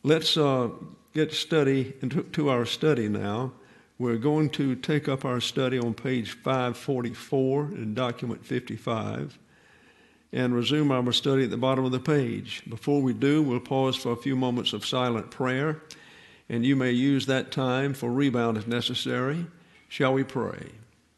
Let's get into our study now. We're going to take up our study on page 544 in document 55 and resume our study at the bottom of the page. Before we do, we'll pause for a few moments of silent prayer, and you may use that time for rebound if necessary. Shall we pray?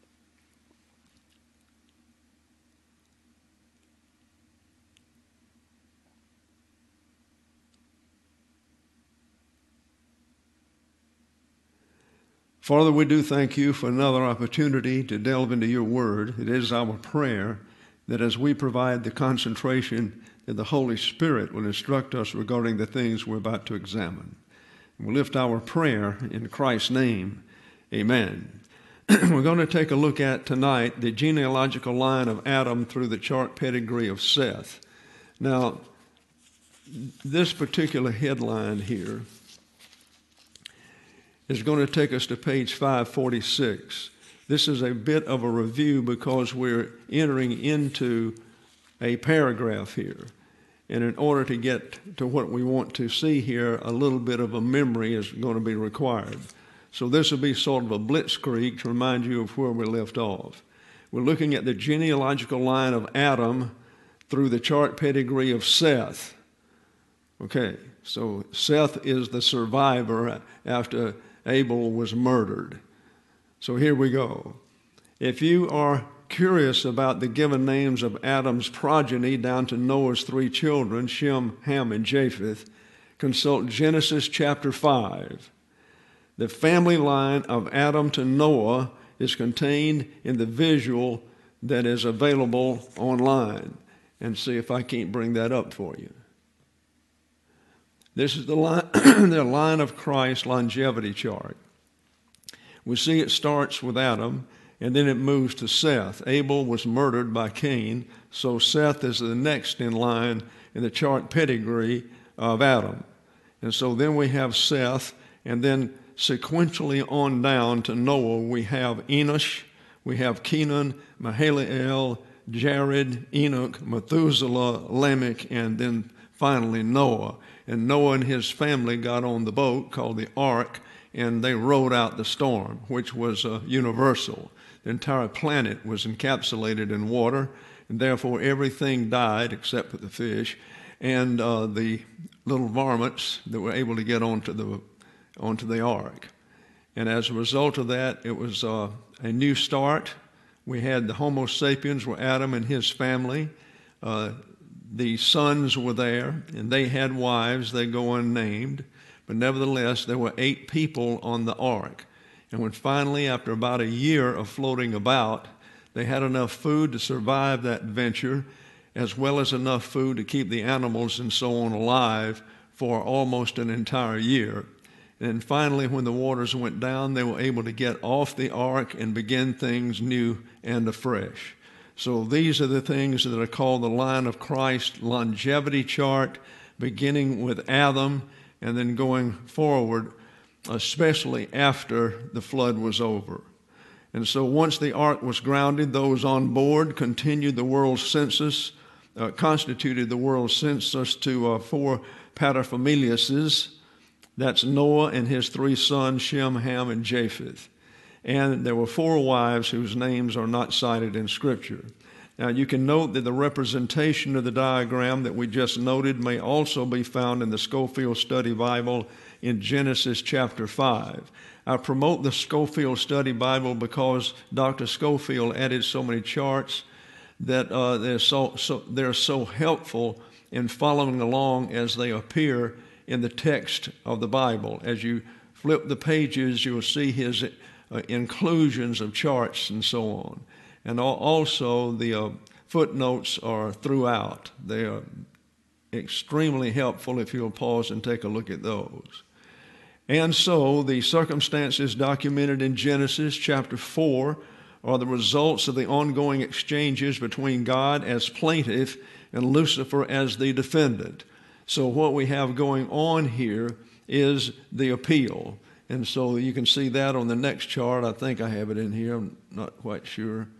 Father, we do thank you for another opportunity to delve into your word. It is our prayer that as we provide the concentration, that the Holy Spirit will instruct us regarding the things we're about to examine. We lift our prayer in Christ's name. Amen. We're going to take a look at tonight the genealogical line of Adam through the chart pedigree of Seth. Now, this particular headline here is going to take us to page 546. This is a bit of a review because we're entering into a paragraph here. And in order to get to what we want to see here, a little bit of a memory is going to be required. So this will be sort of a blitzkrieg to remind you of where we left off. We're looking at the genealogical line of Adam through the chart pedigree of Seth. Okay, so Seth is the survivor after Abel was murdered. So here we go. If you are curious about the given names of Adam's progeny down to Noah's 3 children, Shem, Ham, and Japheth, consult Genesis chapter 5. The family line of Adam to Noah is contained in the visual that is available online. And see if I can't bring that up for you. This is the line of Christ longevity chart. We see it starts with Adam, and then it moves to Seth. Abel was murdered by Cain, so Seth is the next in line in the chart pedigree of Adam. And so then we have Seth, and then sequentially on down to Noah, we have Enosh, we have Kenan, Mahalalel, Jared, Enoch, Methuselah, Lamech, and then finally Noah. And Noah and his family got on the boat called the Ark, and they rode out the storm, which was universal. The entire planet was encapsulated in water, and therefore everything died except for the fish and the little varmints that were able to get onto the Ark. And as a result of that, it was a new start. We had the Homo sapiens, were Adam and his family. The sons were there, and they had wives. They go unnamed. But nevertheless, there were 8 people on the ark. And when finally, after about a year of floating about, they had enough food to survive that venture, as well as enough food to keep the animals and so on alive for almost an entire year. And finally, when the waters went down, they were able to get off the ark and begin things new and afresh. So these are the things that are called the line of Christ longevity chart, beginning with Adam and then going forward, especially after the flood was over. And so once the ark was grounded, those on board continued the world census, constituted the world census to 4 paterfamiliases. That's Noah and his 3 sons, Shem, Ham, and Japheth. And there were 4 wives whose names are not cited in Scripture. Now, you can note that the representation of the diagram that we just noted may also be found in the Scofield Study Bible in Genesis chapter 5. I promote the Scofield Study Bible because Dr. Scofield added so many charts that they're so helpful in following along as they appear in the text of the Bible. As you flip the pages, you'll see his inclusions of charts and so on. And also the footnotes are throughout. They are extremely helpful if you'll pause and take a look at those. And so the circumstances documented in Genesis chapter 4 are the results of the ongoing exchanges between God as plaintiff and Lucifer as the defendant. So what we have going on here is the appeal. And so you can see that on the next chart. I think I have it in here. I'm not quite sure.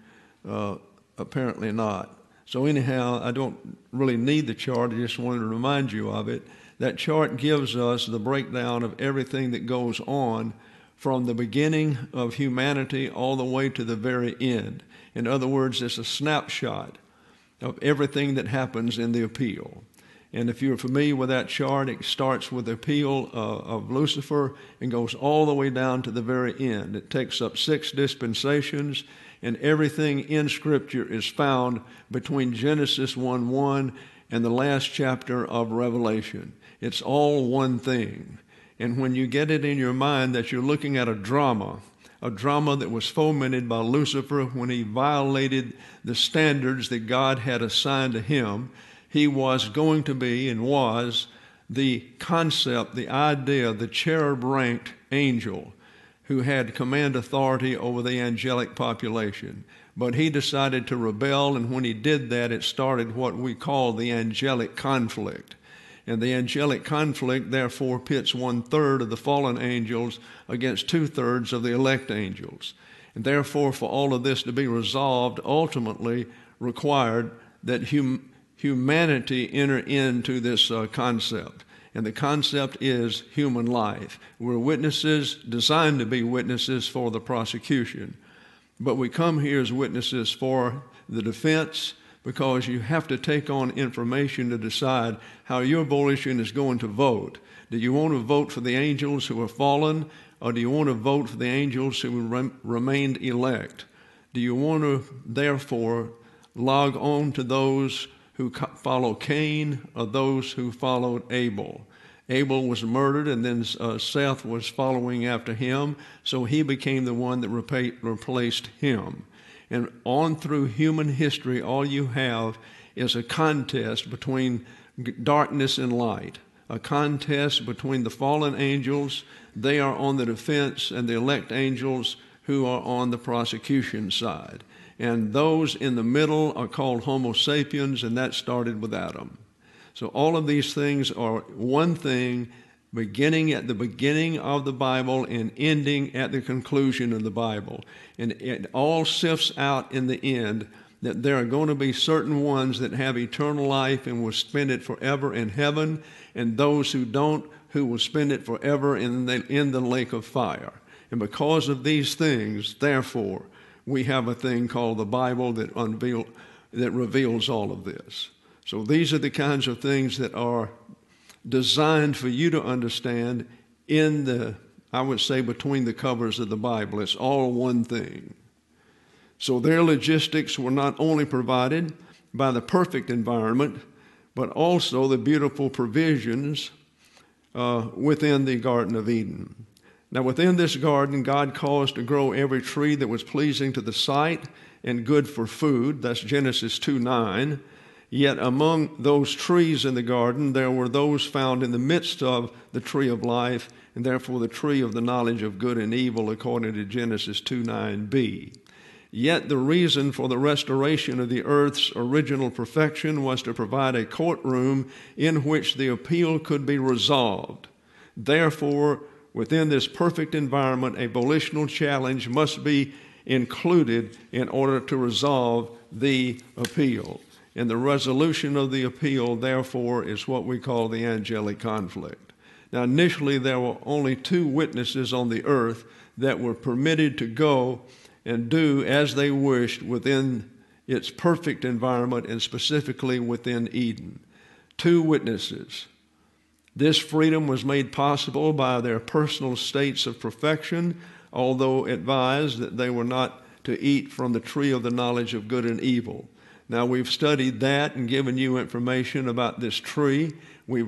Apparently not. So anyhow, I don't really need the chart. I just wanted to remind you of it, That chart gives us the breakdown of everything that goes on from the beginning of humanity all the way to the very end. In other words, it's a snapshot of everything that happens in the appeal. And if you're familiar with that chart, it starts with the appeal of Lucifer and goes all the way down to the very end. It takes up 6 dispensations, and everything in Scripture is found between Genesis 1:1 and the last chapter of Revelation. It's all one thing. And when you get it in your mind that you're looking at a drama that was fomented by Lucifer when he violated the standards that God had assigned to him, he was going to be and was the concept, the idea, the cherub-ranked angel who had command authority over the angelic population. But he decided to rebel, and when he did that, it started what we call the angelic conflict. And the angelic conflict, therefore, pits 1/3 of the fallen angels against 2/3 of the elect angels. And therefore, for all of this to be resolved, ultimately required that humanity enter into this concept. And the concept is human life. We're witnesses, designed to be witnesses for the prosecution. But we come here as witnesses for the defense, because you have to take on information to decide how your volition is going to vote. Do you want to vote for the angels who are fallen, or do you want to vote for the angels who remained elect? Do you want to, therefore, log on to those who follow Cain or those who followed Abel? Abel was murdered, and then Seth was following after him, so he became the one that replaced him. And on through human history, all you have is a contest between darkness and light, a contest between the fallen angels, they are on the defense, and the elect angels who are on the prosecution side. And those in the middle are called Homo sapiens, and that started with Adam. So all of these things are one thing, beginning at the beginning of the Bible and ending at the conclusion of the Bible. And it all sifts out in the end that there are going to be certain ones that have eternal life and will spend it forever in heaven, and those who don't, who will spend it forever in the lake of fire. And because of these things, therefore, we have a thing called the Bible that reveals all of this. So these are the kinds of things that are designed for you to understand in the, I would say, between the covers of the Bible. It's all one thing. So their logistics were not only provided by the perfect environment, but also the beautiful provisions within the Garden of Eden. Now within this garden, God caused to grow every tree that was pleasing to the sight and good for food. That's Genesis 2:9. Yet among those trees in the garden, there were those found in the midst of the tree of life, and therefore the tree of the knowledge of good and evil, according to Genesis 2:9b. Yet the reason for the restoration of the earth's original perfection was to provide a courtroom in which the appeal could be resolved. Therefore, within this perfect environment, a volitional challenge must be included in order to resolve the appeal. And the resolution of the appeal, therefore, is what we call the angelic conflict. Now, initially, there were only 2 witnesses on the earth that were permitted to go and do as they wished within its perfect environment, and specifically within Eden. 2 witnesses. This freedom was made possible by their personal states of perfection, although advised that they were not to eat from the tree of the knowledge of good and evil. Now, we've studied that and given you information about this tree. We've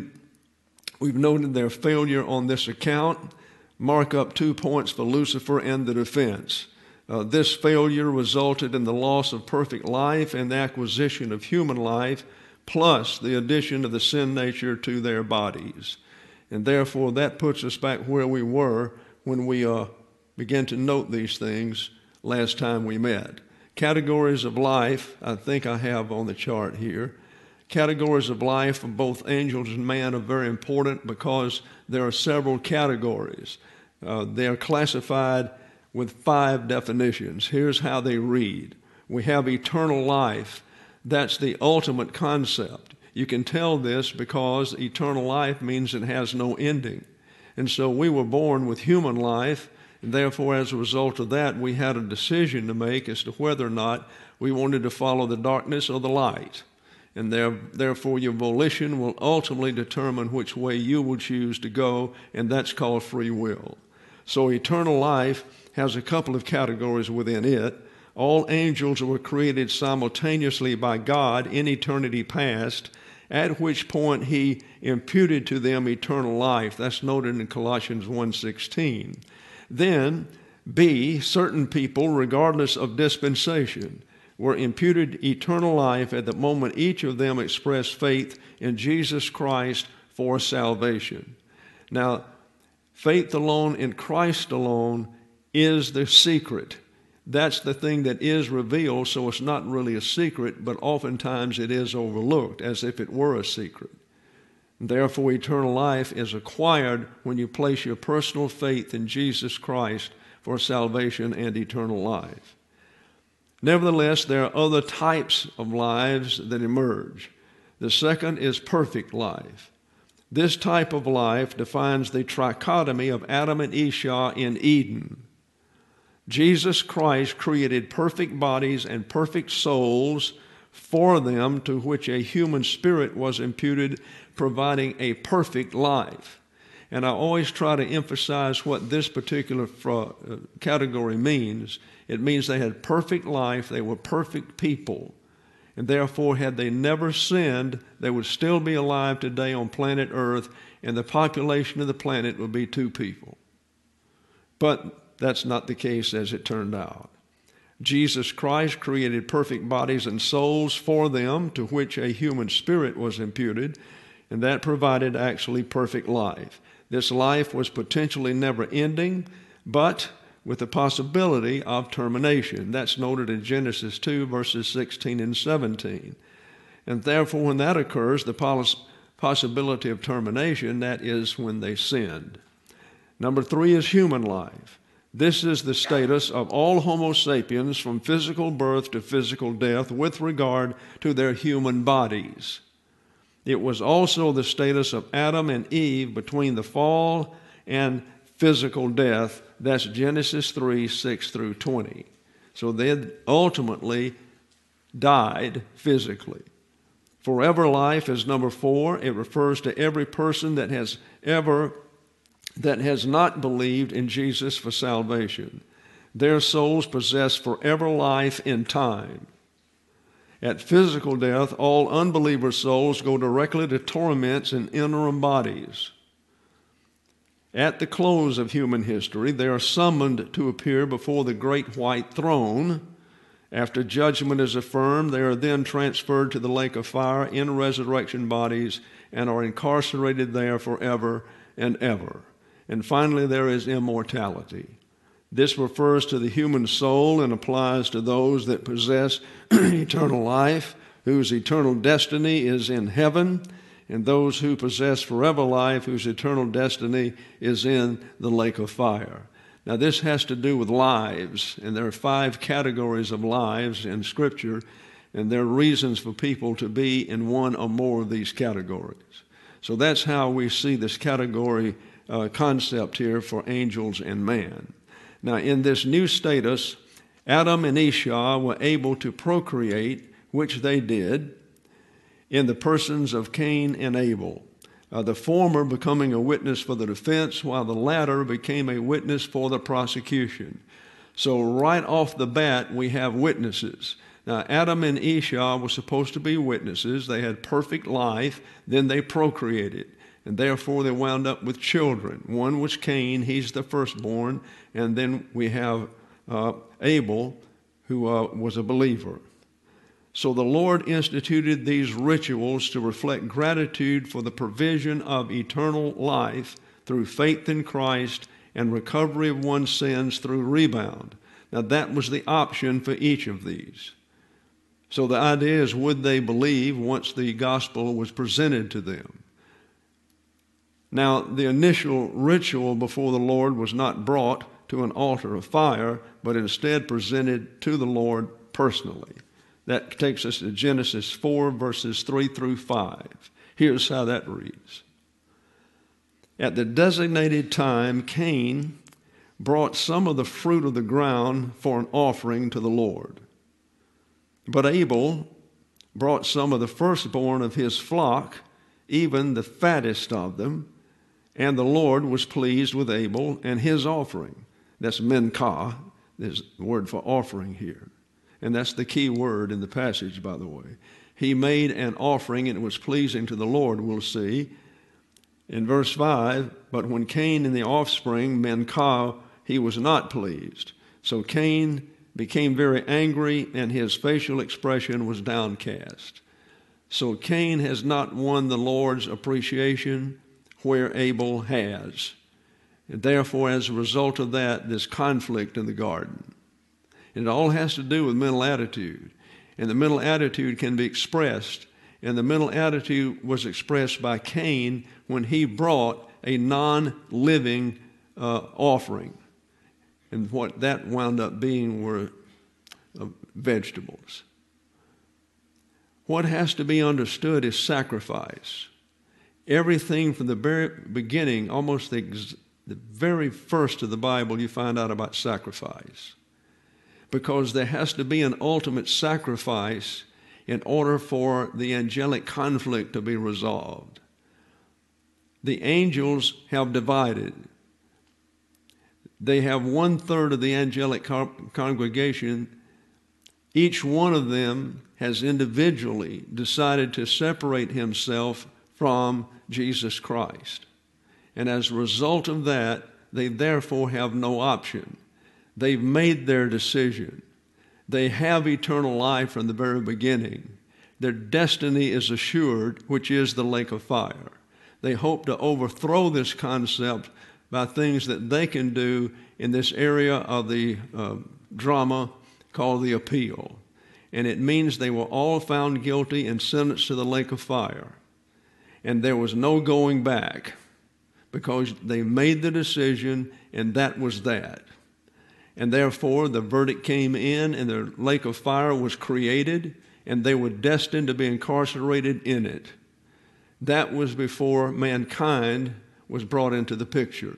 noted their failure on this account. Mark up 2 points for Lucifer and the defense. This failure resulted in the loss of perfect life and the acquisition of human life, plus the addition of the sin nature to their bodies. And therefore, that puts us back where we were when we began to note these things last time we met. Categories of life, I think I have on the chart here. Categories of life of both angels and man are very important because there are several categories. They are classified with 5 definitions. Here's how they read. We have eternal life. That's the ultimate concept. You can tell this because eternal life means it has no ending. And so we were born with human life, and therefore as a result of that, we had a decision to make as to whether or not we wanted to follow the darkness or the light. And therefore your volition will ultimately determine which way you will choose to go, and that's called free will. So eternal life has a couple of categories within it. All angels were created simultaneously by God in eternity past, at which point he imputed to them eternal life. That's noted in Colossians 1:16. Then, B, certain people, regardless of dispensation, were imputed eternal life at the moment each of them expressed faith in Jesus Christ for salvation. Now, faith alone in Christ alone is the secret. That's the thing that is revealed, so it's not really a secret, but oftentimes it is overlooked as if it were a secret. Therefore, eternal life is acquired when you place your personal faith in Jesus Christ for salvation and eternal life. Nevertheless, there are other types of lives that emerge. The second is perfect life. This type of life defines the trichotomy of Adam and Esau in Eden. Jesus Christ created perfect bodies and perfect souls for them, to which a human spirit was imputed, providing a perfect life. And I always try to emphasize what this particular category means. It means they had perfect life, they were perfect people, and therefore had they never sinned, they would still be alive today on planet Earth, and the population of the planet would be 2 people. But that's not the case as it turned out. Jesus Christ created perfect bodies and souls for them, to which a human spirit was imputed, and that provided actually perfect life. This life was potentially never ending, but with the possibility of termination. That's noted in Genesis 2, verses 16 and 17. And therefore, when that occurs, the possibility of termination, that is when they sinned. Number 3 is human life. This is the status of all Homo sapiens from physical birth to physical death with regard to their human bodies. It was also the status of Adam and Eve between the fall and physical death. That's Genesis 3, 6 through 20. So they ultimately died physically. Forever life is number 4. It refers to every person that has not believed in Jesus for salvation. Their souls possess forever life in time. At physical death, all unbeliever souls go directly to torments in interim bodies. At the close of human history, they are summoned to appear before the great white throne. After judgment is affirmed, they are then transferred to the lake of fire in resurrection bodies and are incarcerated there forever and ever. And finally, there is immortality. This refers to the human soul and applies to those that possess eternal life, whose eternal destiny is in heaven, and those who possess forever life, whose eternal destiny is in the lake of fire. Now, this has to do with lives, and there are 5 categories of lives in Scripture, and there are reasons for people to be in one or more of these categories. So that's how we see this category concept here for angels and man. Now, in this new status, Adam and Esau were able to procreate, which they did, in the persons of Cain and Abel, the former becoming a witness for the defense, while the latter became a witness for the prosecution. So right off the bat, we have witnesses. Now, Adam and Esau were supposed to be witnesses. They had perfect life, then they procreated, and therefore they wound up with children. One was Cain, he's the firstborn, and then we have Abel, who was a believer. So the Lord instituted these rituals to reflect gratitude for the provision of eternal life through faith in Christ and recovery of one's sins through rebound. Now, that was the option for each of these. So the idea is, would they believe once the gospel was presented to them? Now, the initial ritual before the Lord was not brought to an altar of fire, but instead presented to the Lord personally. That takes us to Genesis 4, verses 3 through 5. Here's how that reads. At the designated time, Cain brought some of the fruit of the ground for an offering to the Lord. But Abel brought some of the firstborn of his flock, even the fattest of them, and the Lord was pleased with Abel and his offering. That's menkah, there's the word for offering here. And that's the key word in the passage, by the way. He made an offering and it was pleasing to the Lord, we'll see. In verse 5, but when Cain and the offspring, menkah, he was not pleased. So Cain became very angry and his facial expression was downcast. So Cain has not won the Lord's appreciation where Abel has. And therefore, as a result of that, this conflict in the garden. And it all has to do with mental attitude. And the mental attitude can be expressed. And the mental attitude was expressed by Cain when he brought a non-living offering. And what that wound up being were vegetables. What has to be understood is sacrifice. Everything from the very beginning, almost the very first of the Bible, you find out about sacrifice. Because there has to be an ultimate sacrifice in order for the angelic conflict to be resolved. The angels have divided. They have 1/3 of the angelic congregation. Each one of them has individually decided to separate himself from Jesus Christ. And as a result of that, they therefore have no option. They've made their decision. They have eternal life from the very beginning. Their destiny is assured, which is the lake of fire. They hope to overthrow this concept by things that they can do in this area of the drama called the appeal. And it means they were all found guilty and sentenced to the lake of fire. And there was no going back because they made the decision and that was that. And therefore the verdict came in and the lake of fire was created and they were destined to be incarcerated in it. That was before mankind was brought into the picture.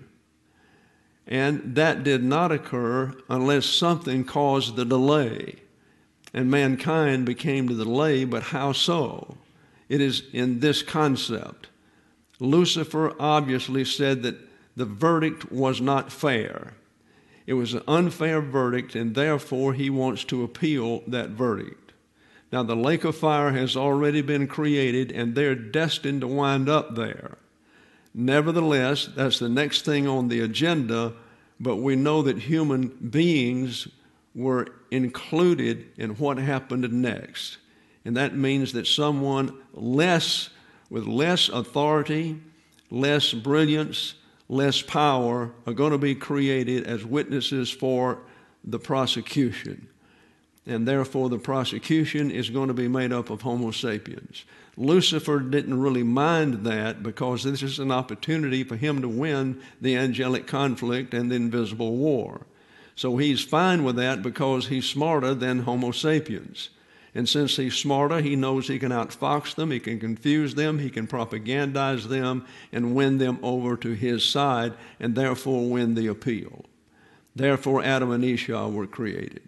And that did not occur unless something caused the delay. And mankind became the delay, but how so? It is in this concept. Lucifer obviously said that the verdict was not fair. It was an unfair verdict, and therefore he wants to appeal that verdict. Now, the lake of fire has already been created, and they're destined to wind up there. Nevertheless, that's the next thing on the agenda, but we know that human beings were included in what happened next. And that means that someone with less authority, less brilliance, less power are going to be created as witnesses for the prosecution. And therefore the prosecution is going to be made up of Homo sapiens. Lucifer didn't really mind that because this is an opportunity for him to win the angelic conflict and the invisible war. So he's fine with that because he's smarter than Homo sapiens. And since he's smarter, he knows he can outfox them, he can confuse them, he can propagandize them and win them over to his side and therefore win the appeal. Therefore, Adam and Eve were created.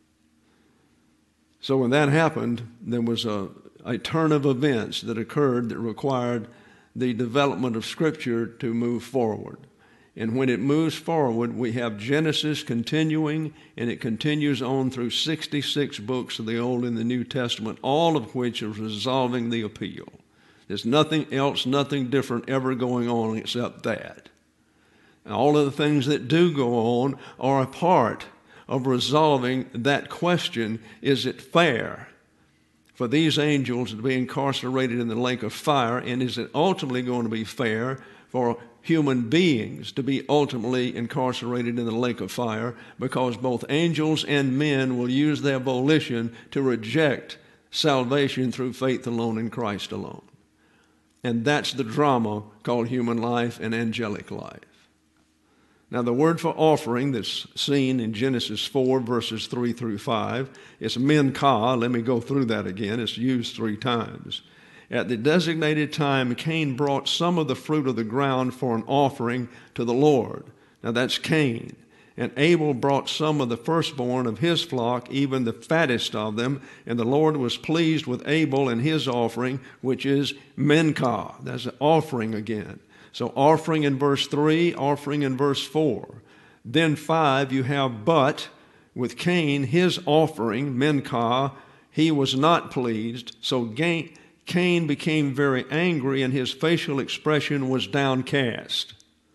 So when that happened, there was a turn of events that occurred that required the development of Scripture to move forward. And when it moves forward, we have Genesis continuing, and it continues on through 66 books of the Old and the New Testament, all of which are resolving the appeal. There's nothing else, nothing different ever going on except that. And all of the things that do go on are a part of resolving that question, is it fair for these angels to be incarcerated in the lake of fire, and is it ultimately going to be fair for human beings to be ultimately incarcerated in the lake of fire, because both angels and men will use their volition to reject salvation through faith alone in Christ alone. And that's the drama called human life and angelic life. Now, the word for offering that's seen in Genesis 4, verses 3 through 5, is menkah. Let me go through that again. It's used 3 times. At the designated time, Cain brought some of the fruit of the ground for an offering to the Lord. Now, that's Cain. And Abel brought some of the firstborn of his flock, even the fattest of them. And the Lord was pleased with Abel and his offering, which is menkah. That's an offering again. So offering in verse 3, offering in verse 4. Then 5, you have but with Cain, his offering, menkah, he was not pleased. So Cain became very angry and his facial expression was downcast.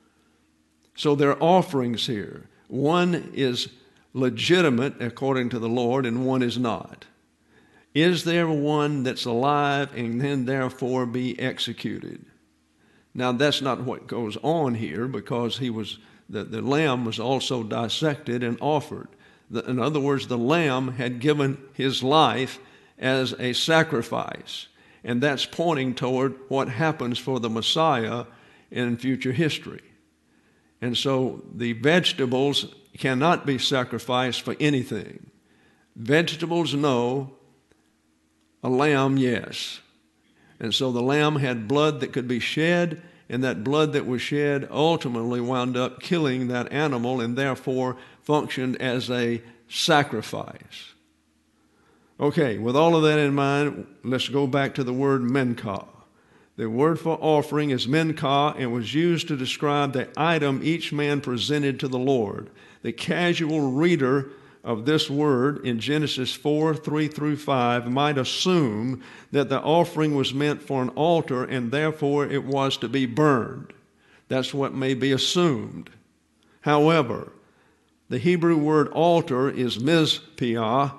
So there are offerings here. One is legitimate according to the Lord and one is not. Is there one that's alive and then therefore be executed? Now, that's not what goes on here because the lamb was also dissected and offered. In other words, the lamb had given his life as a sacrifice, and that's pointing toward what happens for the Messiah in future history. And so the vegetables cannot be sacrificed for anything. Vegetables, no. A lamb, yes. And so the lamb had blood that could be shed, and that blood that was shed ultimately wound up killing that animal and therefore functioned as a sacrifice. Okay, with all of that in mind, let's go back to the word menkah. The word for offering is menkah and was used to describe the item each man presented to the Lord. The casual reader of this word in Genesis 4, 3 through 5 might assume that the offering was meant for an altar and therefore it was to be burned. That's what may be assumed. However, the Hebrew word altar is mizbeah,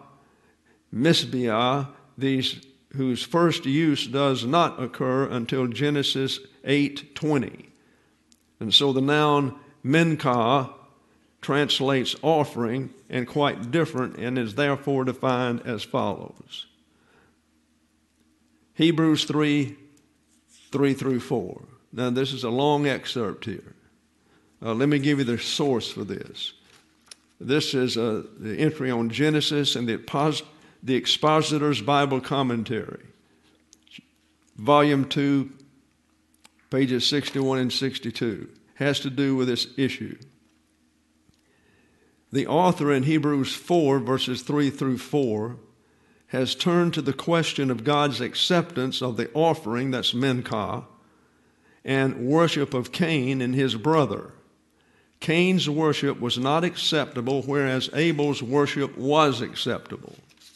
whose first use does not occur until Genesis 8:20. And so the noun menkah translates offering and quite different and is therefore defined as follows. Hebrews 3, 3 through 4. Now this is a long excerpt here. Let me give you the source for this. This is the entry on Genesis and the Expositor's Bible Commentary, Volume 2, pages 61 and 62. Has to do with this issue. The author in Hebrews 4, verses 3 through 4, has turned to the question of God's acceptance of the offering, that's menkah, and worship of Cain and his brother. Cain's worship was not acceptable, whereas Abel's worship was acceptable.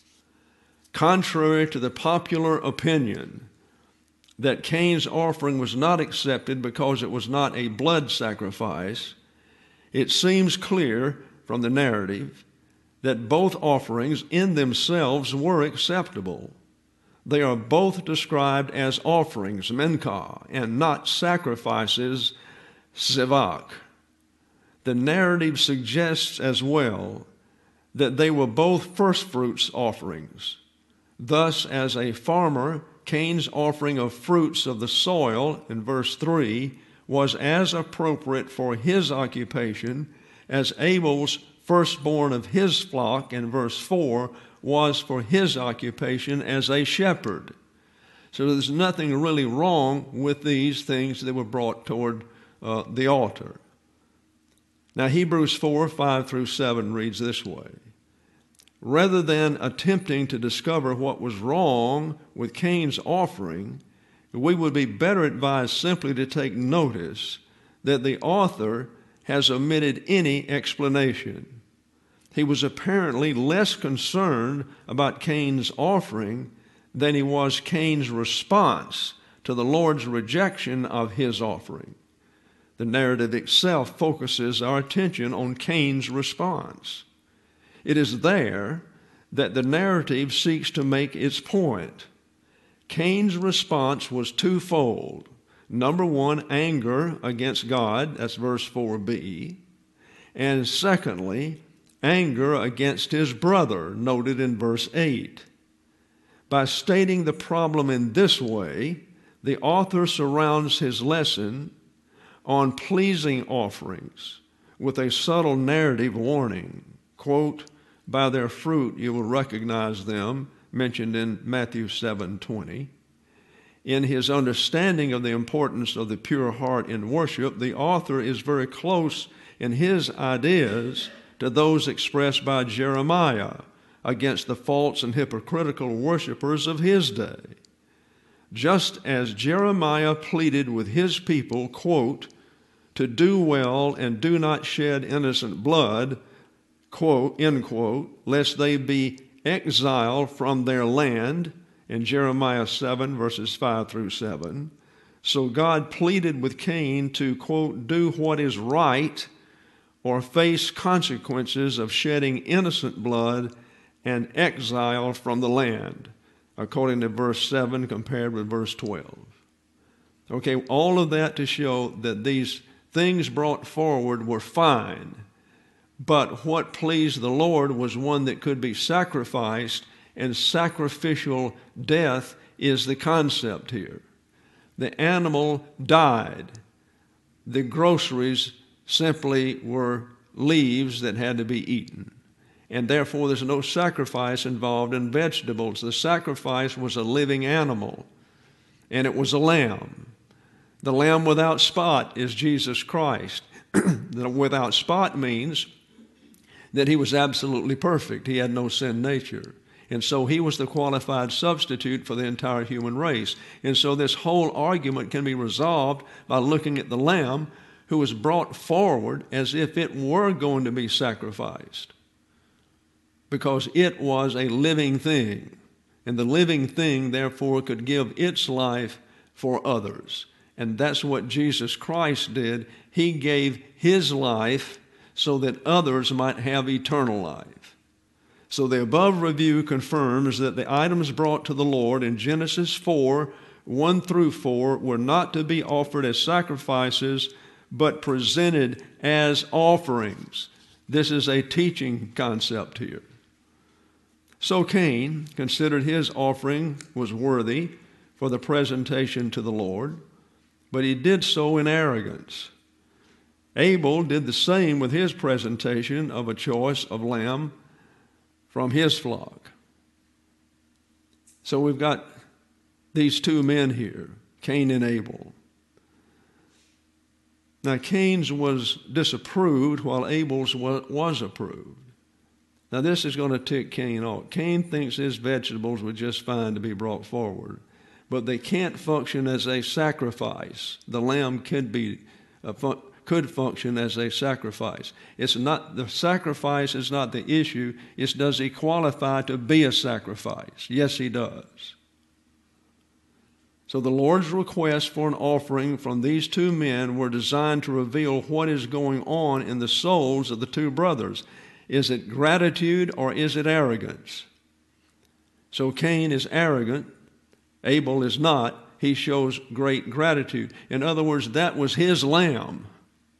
Contrary to the popular opinion that Cain's offering was not accepted because it was not a blood sacrifice, it seems clear from the narrative that both offerings in themselves were acceptable. They are both described as offerings, menkah, and not sacrifices, zevach. The narrative suggests as well that they were both firstfruits offerings. Thus, as a farmer, Cain's offering of fruits of the soil in verse 3 was as appropriate for his occupation as Abel's firstborn of his flock in verse 4 was for his occupation as a shepherd. So there's nothing really wrong with these things that were brought toward the altar. Now Hebrews 4, 5 through 7 reads this way. Rather than attempting to discover what was wrong with Cain's offering, we would be better advised simply to take notice that the author has omitted any explanation. He was apparently less concerned about Cain's offering than he was Cain's response to the Lord's rejection of his offering. The narrative itself focuses our attention on Cain's response. It is there that the narrative seeks to make its point. Cain's response was twofold. Number one, anger against God, that's verse 4b. And secondly, anger against his brother, noted in verse 8. By stating the problem in this way, the author surrounds his lesson on pleasing offerings with a subtle narrative warning. Quote, by their fruit you will recognize them, mentioned in Matthew 7:20. In his understanding of the importance of the pure heart in worship, the author is very close in his ideas to those expressed by Jeremiah against the false and hypocritical worshipers of his day. Just as Jeremiah pleaded with his people, quote, to do well and do not shed innocent blood, quote, end quote, lest they be exiled from their land, in Jeremiah 7, verses 5 through 7. So God pleaded with Cain to, quote, do what is right or face consequences of shedding innocent blood and exile from the land, according to verse 7 compared with verse 12. Okay, all of that to show that these things brought forward were fine, but what pleased the Lord was one that could be sacrificed, and sacrificial death is the concept here. The animal died. The groceries simply were leaves that had to be eaten. And therefore there's no sacrifice involved in vegetables. The sacrifice was a living animal, and it was a lamb. The lamb without spot is Jesus Christ. The without spot means that he was absolutely perfect. He had no sin nature. And so he was the qualified substitute for the entire human race. And so this whole argument can be resolved by looking at the lamb who was brought forward as if it were going to be sacrificed, because it was a living thing. And the living thing, therefore, could give its life for others. And that's what Jesus Christ did. He gave his life so that others might have eternal life. So the above review confirms that the items brought to the Lord in Genesis 4, 1 through 4, were not to be offered as sacrifices, but presented as offerings. This is a teaching concept here. So Cain considered his offering was worthy for the presentation to the Lord, but he did so in arrogance. Abel did the same with his presentation of a choice of lamb from his flock. So we've got these two men here, Cain and Abel. Now Cain's was disapproved while Abel's was approved. Now this is going to tick Cain off. Cain thinks his vegetables were just fine to be brought forward, but they can't function as a sacrifice. The lamb could function as a sacrifice. It's not, the sacrifice is not the issue. It's does he qualify to be a sacrifice? Yes, he does. So the Lord's request for an offering from these two men were designed to reveal what is going on in the souls of the two brothers. Is it gratitude or is it arrogance? So Cain is arrogant. Abel is not. He shows great gratitude. In other words, that was his lamb.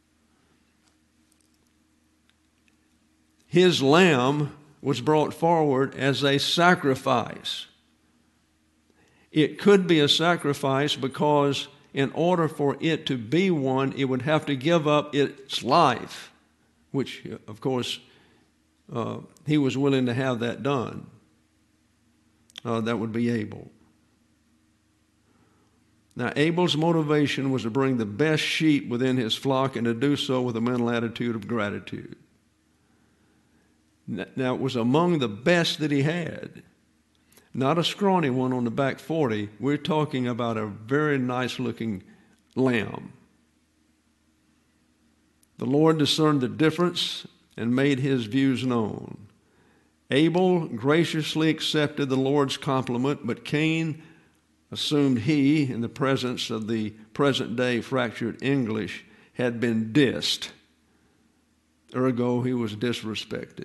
His lamb was brought forward as a sacrifice. It could be a sacrifice because in order for it to be one, it would have to give up its life, which, of course, he was willing to have that done. That would be Abel. Now, Abel's motivation was to bring the best sheep within his flock and to do so with a mental attitude of gratitude. Now, it was among the best that he had. Not a scrawny one on the back 40. We're talking about a very nice-looking lamb. The Lord discerned the difference and made his views known. Abel graciously accepted the Lord's compliment, but Cain assumed he, in the presence of the present-day fractured English, had been dissed. Ergo, he was disrespected.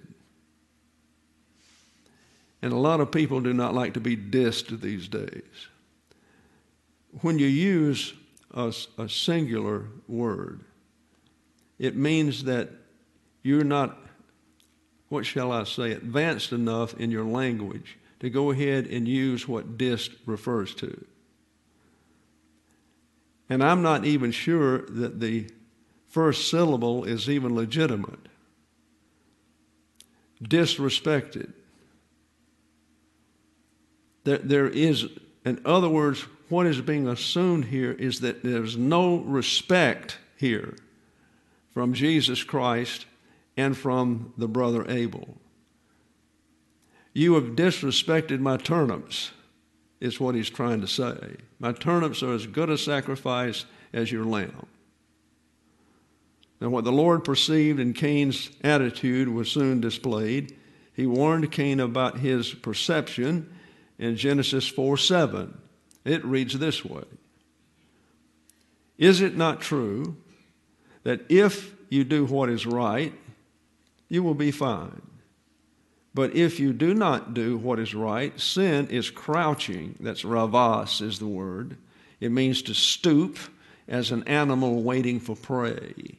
And a lot of people do not like to be dissed these days. When you use a singular word, it means that you're not, what shall I say, advanced enough in your language to go ahead and use what dissed refers to. And I'm not even sure that the first syllable is even legitimate. Disrespected. There is, in other words, what is being assumed here is that there's no respect here from Jesus Christ and from the brother Abel. You have disrespected my turnips, is what he's trying to say. My turnips are as good a sacrifice as your lamb. Now, what the Lord perceived in Cain's attitude was soon displayed. He warned Cain about his perception in Genesis 4:7. It reads this way: Is it not true that if you do what is right, you will be fine? But if you do not do what is right, sin is crouching. That's ravas is the word. It means to stoop as an animal waiting for prey.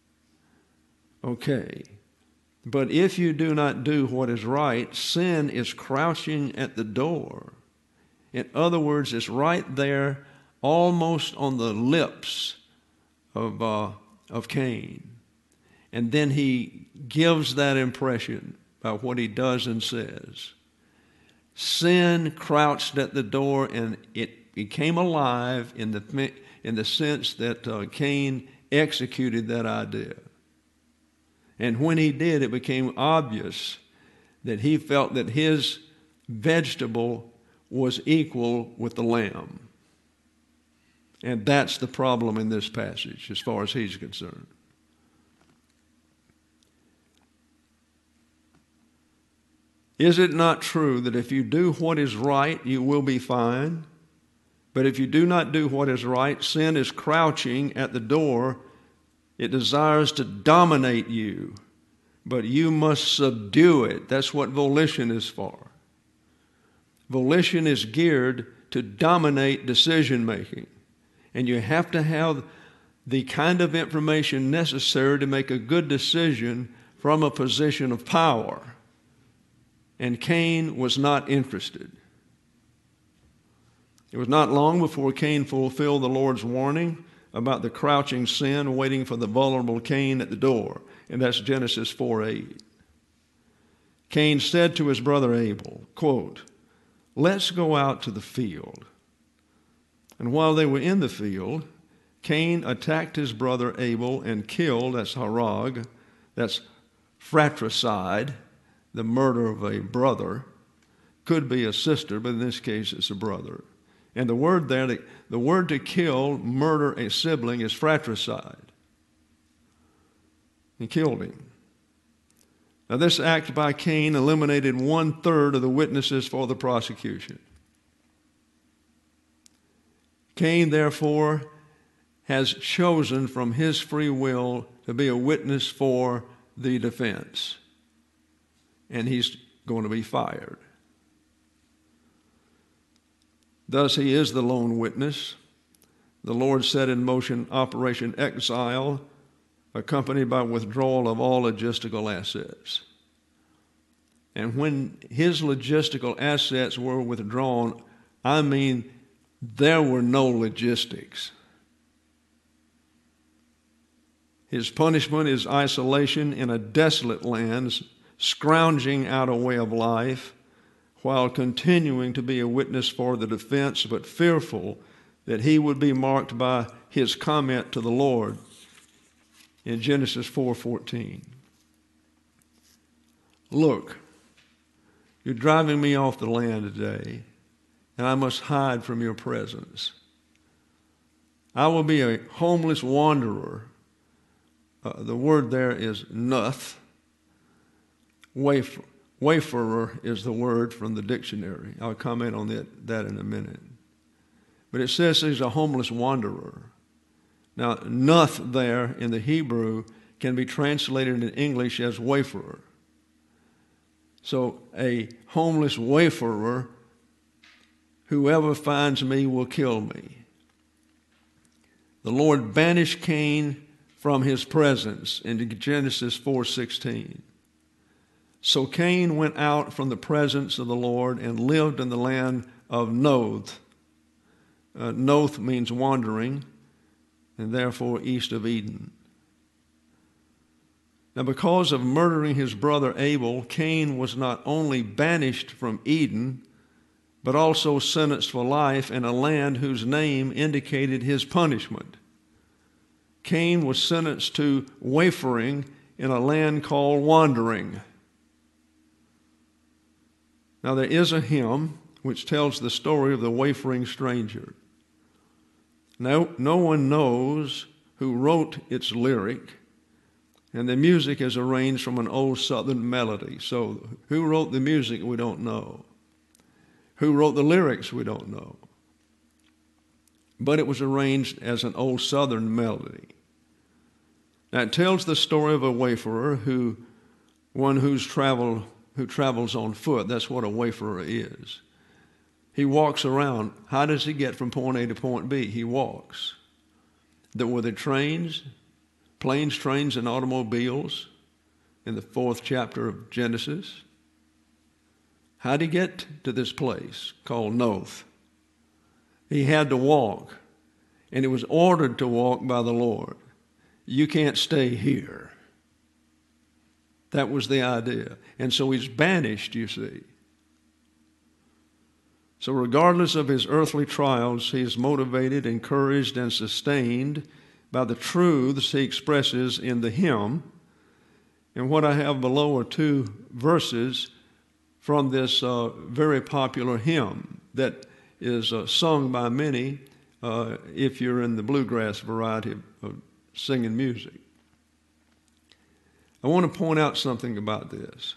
Okay. But if you do not do what is right, sin is crouching at the door. In other words, it's right there, almost on the lips of Cain. And then he gives that impression by what he does and says. Sin crouched at the door, and it became alive in the sense that Cain executed that idea. And when he did, it became obvious that he felt that his vegetable was equal with the lamb. And that's the problem in this passage as far as he's concerned. Is it not true that if you do what is right, you will be fine? But if you do not do what is right, sin is crouching at the door. It desires to dominate you, but you must subdue it. That's what volition is for. Volition is geared to dominate decision making. And you have to have the kind of information necessary to make a good decision from a position of power. And Cain was not interested. It was not long before Cain fulfilled the Lord's warning about the crouching sin waiting for the vulnerable Cain at the door. And that's Genesis 4:8. Cain said to his brother Abel, quote, "Let's go out to the field." And while they were in the field, Cain attacked his brother Abel and killed, that's harag, that's fratricide, the murder of a brother. Could be a sister, but in this case it's a brother. And the word there, the word to kill, murder a sibling, is fratricide. He killed him. Now this act by Cain eliminated 1/3 of the witnesses for the prosecution. Cain, therefore, has chosen from his free will to be a witness for the defense. And he's going to be fired. Thus, he is the lone witness. The Lord set in motion Operation Exile, accompanied by withdrawal of all logistical assets. And when his logistical assets were withdrawn, I mean, there were no logistics. His punishment is isolation in a desolate land, scrounging out a way of life, while continuing to be a witness for the defense, but fearful that he would be marked by his comment to the Lord in Genesis 4:14. Look, you're driving me off the land today, and I must hide from your presence. I will be a homeless wanderer. The word there is nuth. Wayfarer is the word from the dictionary. I'll comment on that in a minute. But it says he's a homeless wanderer. Now, nuth there in the Hebrew can be translated in English as wayfarer. So a homeless wayfarer, whoever finds me will kill me. The Lord banished Cain from his presence in Genesis 4:16. So Cain went out from the presence of the Lord and lived in the land of Noth. Noth means wandering, and therefore east of Eden. Now, because of murdering his brother Abel, Cain was not only banished from Eden, but also sentenced for life in a land whose name indicated his punishment. Cain was sentenced to wayfaring in a land called wandering. Now, there is a hymn which tells the story of the wayfaring stranger. No one knows who wrote its lyric, and the music is arranged from an old Southern melody. So who wrote the music, we don't know. Who wrote the lyrics, we don't know. But it was arranged as an old Southern melody. Now it tells the story of a wayfarer who travels on foot. That's what a wayfarer is. He walks around. How does he get from point A to point B? He walks. Were there trains, planes, trains, and automobiles in the 4th chapter of Genesis? How did he get to this place called Noth? He had to walk, and he was ordered to walk by the Lord. You can't stay here. That was the idea. And so he's banished, you see. So regardless of his earthly trials, he is motivated, encouraged, and sustained by the truths he expresses in the hymn. And what I have below are 2 verses from this very popular hymn that is sung by many if you're in the bluegrass variety of singing music. I want to point out something about this.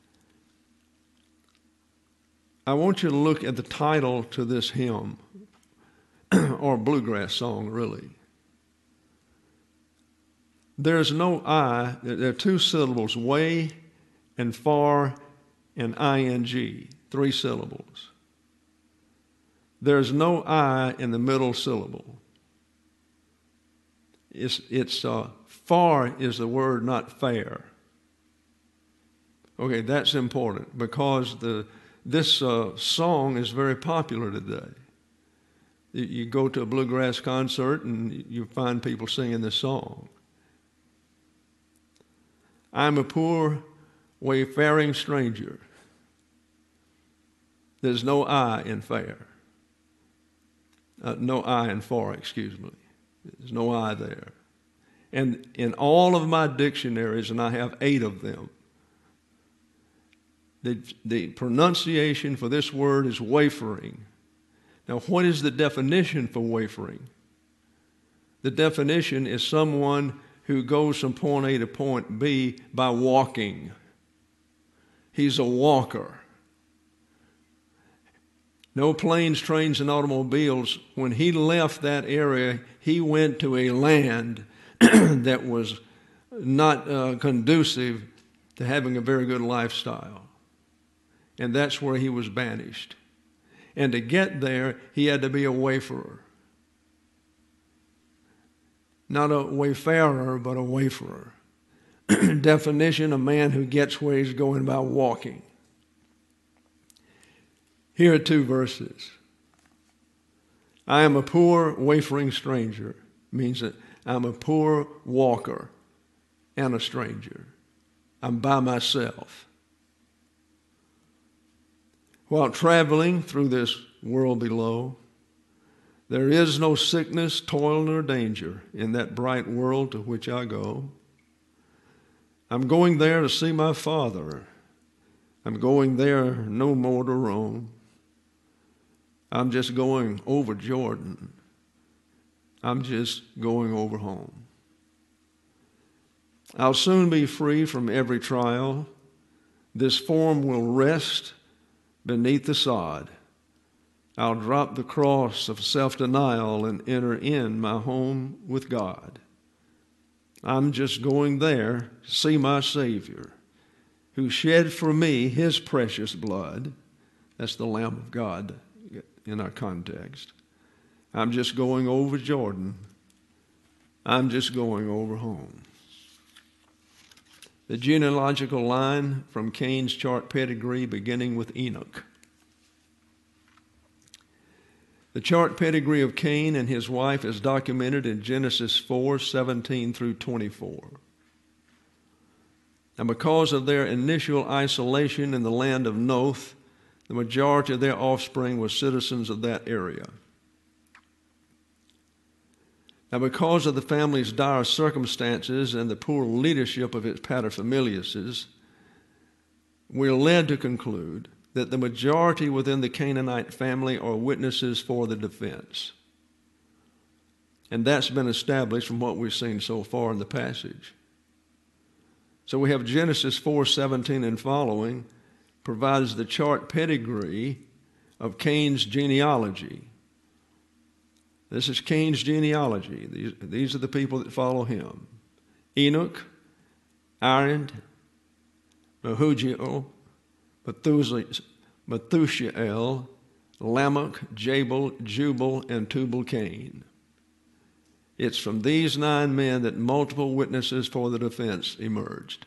I want you to look at the title to this hymn, or bluegrass song, really. There's no I. There are 2 syllables, way and far and ing, 3 syllables. There's no I in the middle syllable. It's far is the word, not fair. Okay, that's important because this song is very popular today. You go to a bluegrass concert and you find people singing this song. I'm a poor wayfaring stranger. There's no I in fair. No I in far, excuse me. There's no I there. And in all of my dictionaries, and I have 8 of them, the pronunciation for this word is wayfaring. Now, what is the definition for wayfaring? The definition is someone who goes from point A to point B by walking. He's a walker. No planes, trains, and automobiles. When he left that area, he went to a land that was not conducive to having a very good lifestyle. And that's where he was banished. And to get there, he had to be a wayfarer. Not a wayfarer, but a wayfarer. Definition, a man who gets where he's going by walking. Here are 2 verses. I am a poor wayfaring stranger. Means that I'm a poor walker and a stranger. I'm by myself. While traveling through this world below, there is no sickness, toil, nor danger in that bright world to which I go. I'm going there to see my Father. I'm going there no more to roam. I'm just going over Jordan. I'm just going over home. I'll soon be free from every trial. This form will rest beneath the sod. I'll drop the cross of self-denial and enter in my home with God. I'm just going there to see my Savior, who shed for me his precious blood. That's the Lamb of God in our context. I'm just going over Jordan. I'm just going over home. The genealogical line from Cain's chart pedigree beginning with Enoch. The chart pedigree of Cain and his wife is documented in Genesis 4:17 through 24. And because of their initial isolation in the land of Noth, the majority of their offspring were citizens of that area. Now, because of the family's dire circumstances and the poor leadership of its paterfamiliases, we're led to conclude that the majority within the Canaanite family are witnesses for the defense. And that's been established from what we've seen so far in the passage. So we have Genesis 4:17 and following provides the chart pedigree of Cain's genealogy. This is Cain's genealogy. These are the people that follow him. Enoch, Aaron, Mehujael, Methushael, Lamech, Jabal, Jubal, and Tubal-Cain. It's from these 9 men that multiple witnesses for the defense emerged.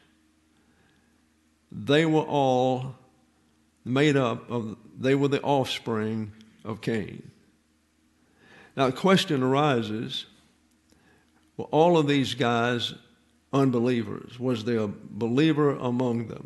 They were all they were the offspring of Cain. Now the question arises, were all of these guys unbelievers? Was there a believer among them?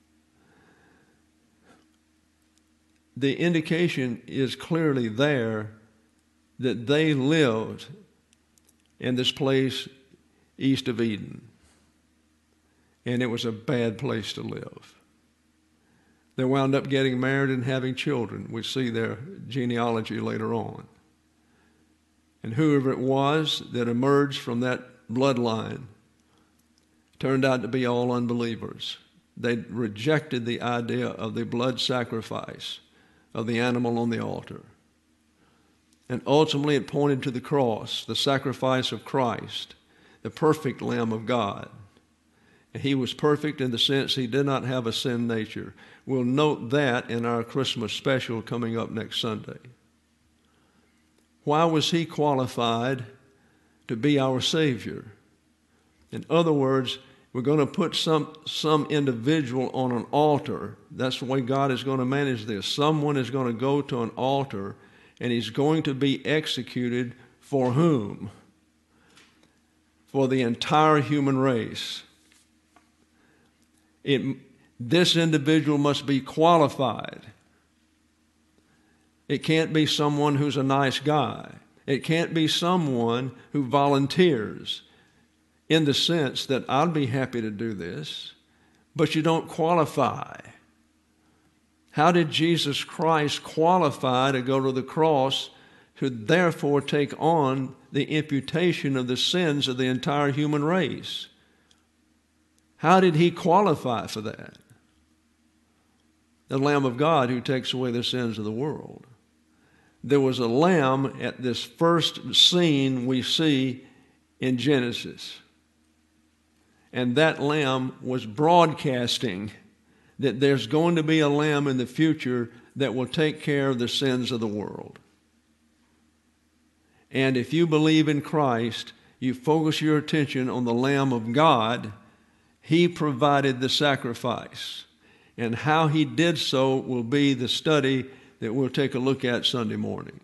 The indication is clearly there that they lived in this place east of Eden. And it was a bad place to live. They wound up getting married and having children. We see their genealogy later on. And whoever it was that emerged from that bloodline turned out to be all unbelievers. They rejected the idea of the blood sacrifice of the animal on the altar. And ultimately it pointed to the cross, the sacrifice of Christ, the perfect Lamb of God. And he was perfect in the sense he did not have a sin nature. We'll note that in our Christmas special coming up next Sunday. Why was he qualified to be our Savior? In other words, we're going to put some individual on an altar. That's the way God is going to manage this. Someone is going to go to an altar, and he's going to be executed for whom? For the entire human race. This individual must be qualified. It can't be someone who's a nice guy. It can't be someone who volunteers in the sense that I'd be happy to do this, but you don't qualify. How did Jesus Christ qualify to go to the cross to therefore take on the imputation of the sins of the entire human race? How did he qualify for that? The Lamb of God who takes away the sins of the world. There was a lamb at this first scene we see in Genesis. And that lamb was broadcasting that there's going to be a lamb in the future that will take care of the sins of the world. And if you believe in Christ, you focus your attention on the Lamb of God. He provided the sacrifice. And how he did so will be the study that we'll take a look at Sunday morning.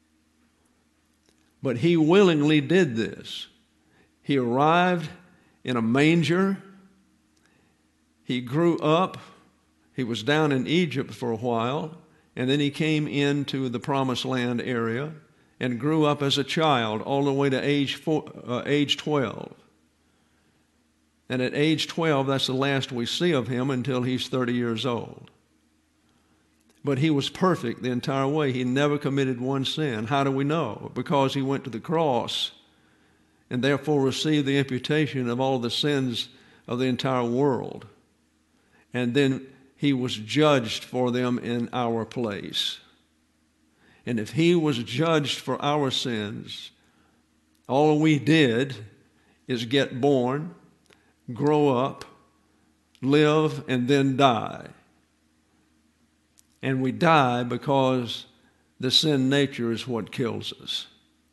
But he willingly did this. He arrived in a manger. He grew up. He was down in Egypt for a while, and then he came into the Promised Land area and grew up as a child all the way to age 12. And at age 12, that's the last we see of him until he's 30 years old. But he was perfect the entire way. He never committed one sin. How do we know? Because he went to the cross and therefore received the imputation of all the sins of the entire world. And then he was judged for them in our place. And if he was judged for our sins, all we did is get born, grow up, live, and then die. And we die because the sin nature is what kills us.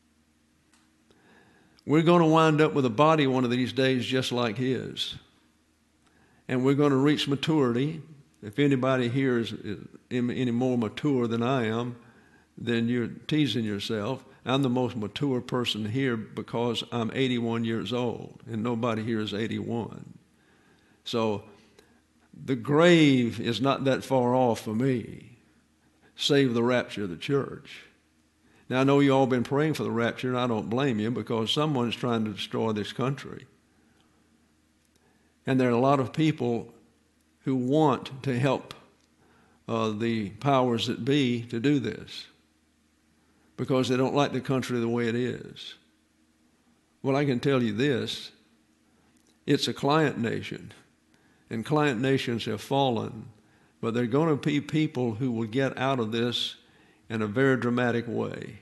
We're going to wind up with a body one of these days just like his. And we're going to reach maturity. If anybody here is any more mature than I am, then you're teasing yourself. I'm the most mature person here because I'm 81 years old, and nobody here is 81. So the grave is not that far off for me, save the rapture of the church. Now, I know you all been praying for the rapture, and I don't blame you, because someone's trying to destroy this country. And there are a lot of people who want to help the powers that be to do this, because they don't like the country the way it is. Well, I can tell you this. It's a client nation, and client nations have fallen, but there are going to be people who will get out of this in a very dramatic way.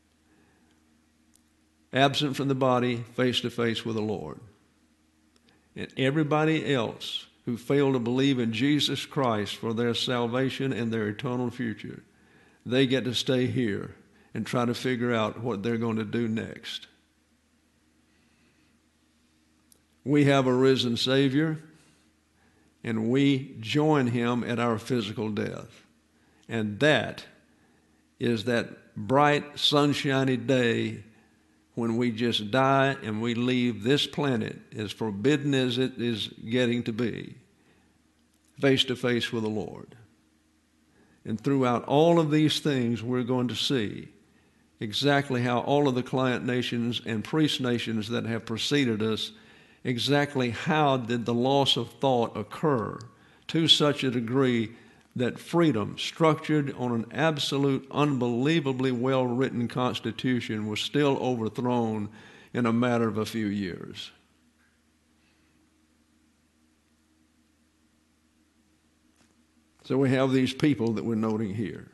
Absent from the body, face to face with the Lord. And everybody else who fail to believe in Jesus Christ for their salvation and their eternal future, they get to stay here and try to figure out what they're going to do next. We have a risen Savior, and we join him at our physical death. And that is that bright, sunshiny day when we just die and we leave this planet, as forbidden as it is getting to be, face to face with the Lord. And throughout all of these things, we're going to see exactly how all of the client nations and priest nations that have preceded us, exactly how did the loss of thought occur to such a degree that freedom, structured on an absolute, unbelievably well-written Constitution, was still overthrown in a matter of a few years. So we have these people that we're noting here.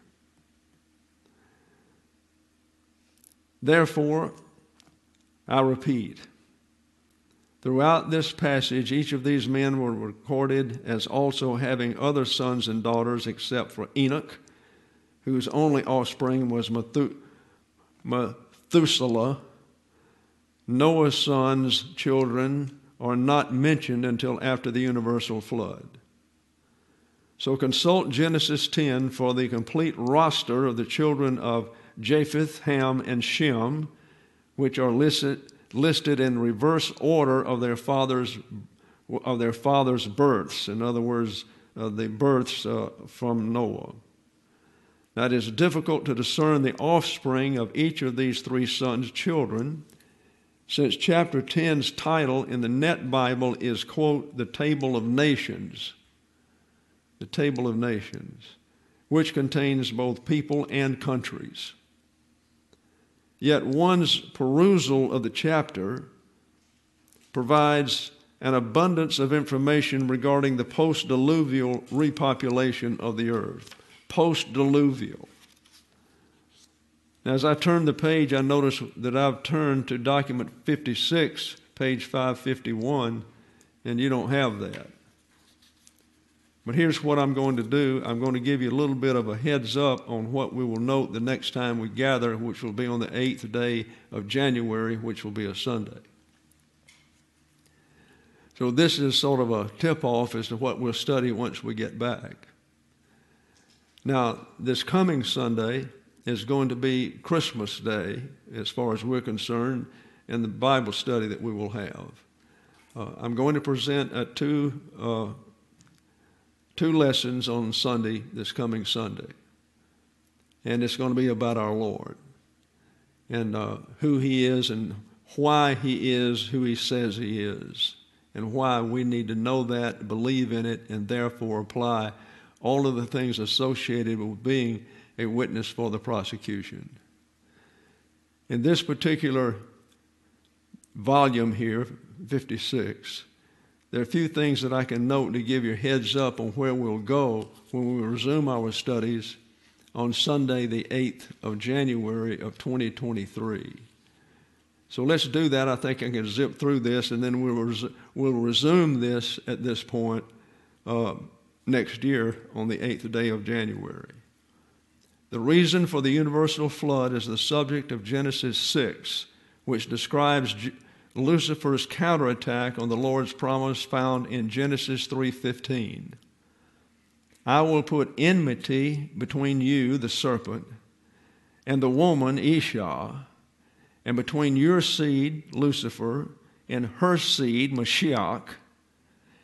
Therefore, I repeat, throughout this passage, each of these men were recorded as also having other sons and daughters, except for Enoch, whose only offspring was Methuselah. Noah's sons' children are not mentioned until after the universal flood. So consult Genesis 10 for the complete roster of the children of Japheth, Ham, and Shem, which are listed in reverse order of their fathers' births. In other words, the births from Noah. Now, it is difficult to discern the offspring of each of these three sons' children, since chapter 10's title in the Net Bible is, quote, the Table of Nations. The Table of Nations, which contains both people and countries. Yet one's perusal of the chapter provides an abundance of information regarding the post-diluvial repopulation of the earth. Post-diluvial. Now, as I turn the page, I notice that I've turned to document 56, page 551, and you don't have that. But here's what I'm going to do. I'm going to give you a little bit of a heads up on what we will note the next time we gather, which will be on the 8th day of January, which will be a Sunday. So this is sort of a tip-off as to what we'll study once we get back. Now, this coming Sunday is going to be Christmas Day, as far as we're concerned, and the Bible study that we will have. I'm going to present two lessons on Sunday, this coming Sunday. And it's going to be about our Lord and who he is and why he is who he says he is, and why we need to know that, believe in it, and therefore apply all of the things associated with being a witness for the prosecution. In this particular volume here, 56, there are a few things that I can note to give you a heads up on where we'll go when we resume our studies on Sunday, the 8th of January of 2023. So let's do that. I think I can zip through this, and then we'll resume this at this point next year on the 8th day of January. The reason for the universal flood is the subject of Genesis 6, which describes Lucifer's counterattack on the Lord's promise found in Genesis 3:15. I will put enmity between you, the serpent, and the woman, Esau, and between your seed, Lucifer, and her seed, Mashiach.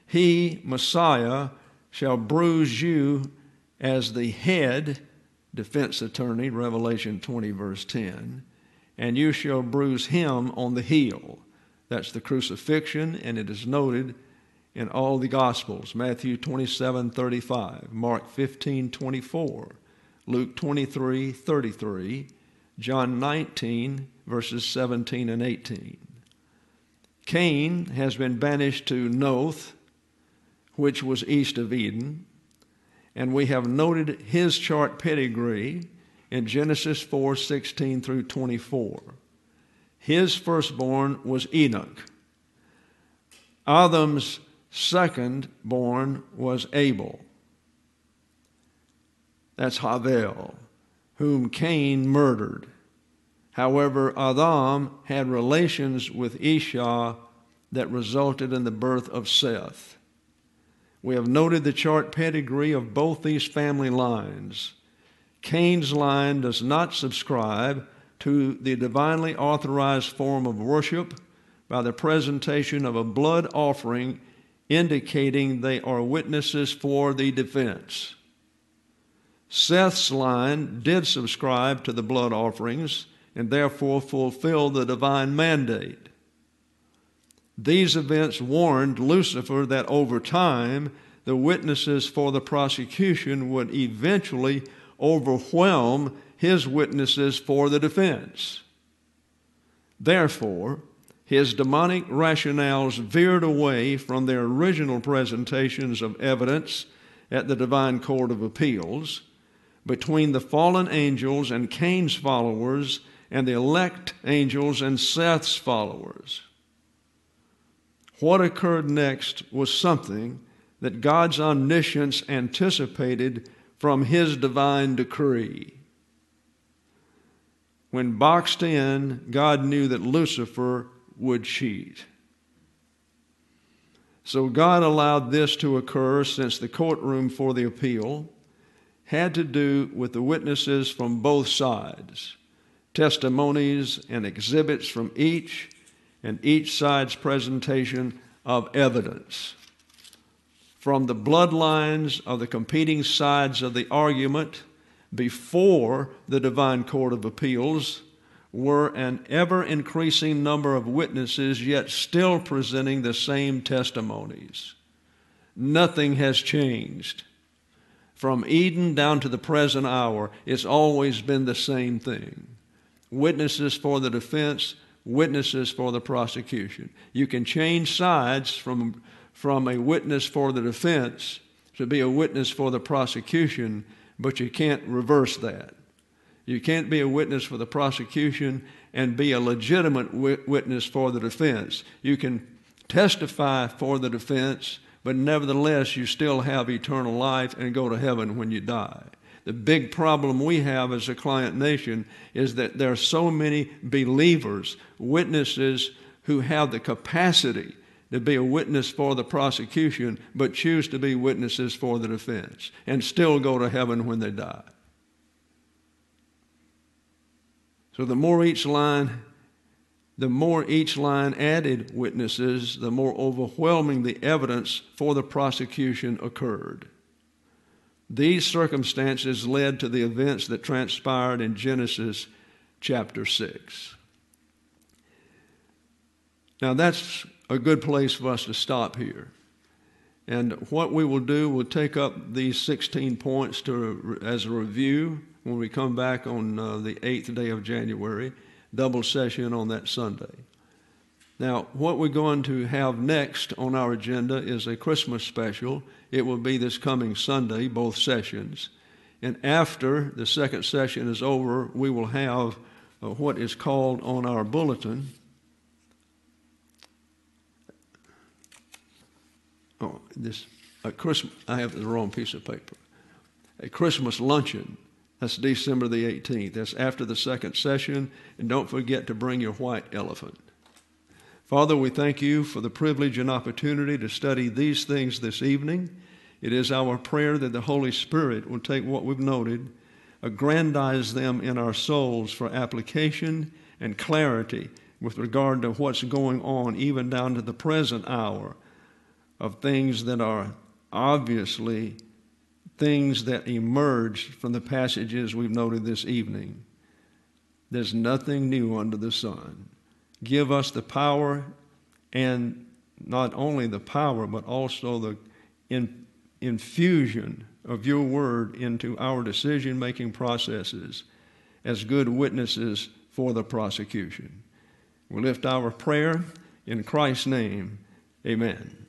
He, Messiah, shall bruise you as the head, defense attorney, Revelation 20, verse 10, and you shall bruise him on the heel. That's the crucifixion, and it is noted in all the Gospels, Matthew 27:35, Mark 15:24, Luke 23:33, John 19, verses 17 and 18. Cain has been banished to Noth, which was east of Eden, and we have noted his chart pedigree in Genesis 4:16 through 24. His firstborn was Enoch. Adam's second-born was Abel. That's Havel, whom Cain murdered. However, Adam had relations with Esau that resulted in the birth of Seth. We have noted the chart pedigree of both these family lines. Cain's line does not subscribe to the divinely authorized form of worship by the presentation of a blood offering, indicating they are witnesses for the defense. Seth's line did subscribe to the blood offerings and therefore fulfilled the divine mandate. These events warned Lucifer that over time, the witnesses for the prosecution would eventually overwhelm his witnesses for the defense. Therefore, his demonic rationales veered away from their original presentations of evidence at the divine court of appeals between the fallen angels and Cain's followers and the elect angels and Seth's followers. What occurred next was something that God's omniscience anticipated from his divine decree. When boxed in, God knew that Lucifer would cheat. So God allowed this to occur since the courtroom for the appeal had to do with the witnesses from both sides, testimonies and exhibits from each, and each side's presentation of evidence. From the bloodlines of the competing sides of the argument before the divine court of appeals were an ever-increasing number of witnesses, yet still presenting the same testimonies. Nothing has changed. From Eden down to the present hour, it's always been the same thing. Witnesses for the defense, witnesses for the prosecution. You can change sides from a witness for the defense to be a witness for the prosecution, but you can't reverse that. You can't be a witness for the prosecution and be a legitimate witness for the defense. You can testify for the defense, but nevertheless you still have eternal life and go to heaven when you die. The big problem we have as a client nation is that there are so many believers, witnesses who have the capacity to be a witness for the prosecution, but choose to be witnesses for the defense and still go to heaven when they die. So the more each line added witnesses, the more overwhelming the evidence for the prosecution occurred. These circumstances led to the events that transpired in Genesis chapter 6. Now that's a good place for us to stop here. And what we will do, we'll take up these 16 points as a review when we come back on the 8th day of January, double session on that Sunday. Now, what we're going to have next on our agenda is a Christmas special. It will be this coming Sunday, both sessions. And after the second session is over, we will have what is called on our bulletin, I have the wrong piece of paper. A Christmas luncheon. That's December the 18th. That's after the second session. And don't forget to bring your white elephant. Father, we thank you for the privilege and opportunity to study these things this evening. It is our prayer that the Holy Spirit will take what we've noted, aggrandize them in our souls for application and clarity with regard to what's going on, even down to the present hour, of things that are obviously things that emerged from the passages we've noted this evening. There's nothing new under the sun. Give us the power, and not only the power, but also the infusion of your word into our decision-making processes as good witnesses for the prosecution. We lift our prayer in Christ's name. Amen.